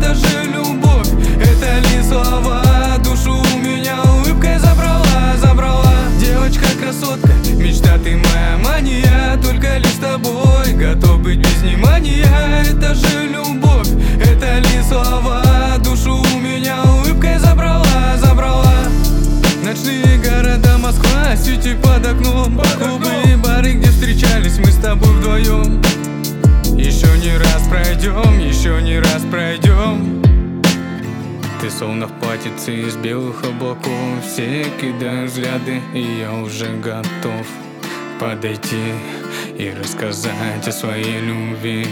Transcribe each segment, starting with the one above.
это же любовь. Это ли слова? Душу у меня улыбкой забрала, забрала. Девочка-красотка, мечта, ты моя мания. Только лишь с тобой готов быть без внимания. Это же любовь, это ли слова? Душу у меня улыбкой забрала, забрала. Ночные города, Москва, свети под окном. Клубы и бары, где встречались мы с тобой вдвоем. Еще не раз пройдем, еще не раз пройдем. Ты словно в платьице из белых облаков. Все кидают взгляды, и я уже готов подойти и рассказать о своей любви.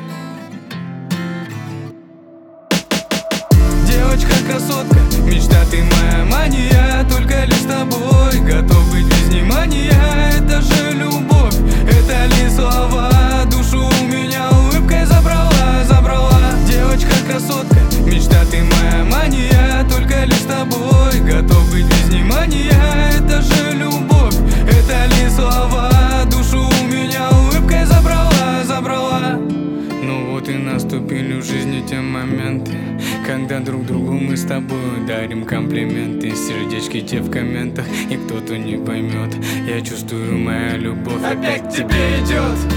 Девочка-красотка, мечта, ты моя мания. Только лишь с тобой готов быть без внимания. Это же любовь, это ли слова? Душу у меня улыбкой забрала, забрала. Девочка-красотка, мечта, ты моя мания. Только лишь с тобой готов быть без внимания. Это же любовь, это ли слова? Душу у меня улыбкой забрала, забрала. Ну вот и наступили в жизни те моменты, когда друг другу мы с тобой дарим комплименты. Сердечки те в комментах, и кто-то не поймет. Я чувствую, моя любовь опять к тебе идет.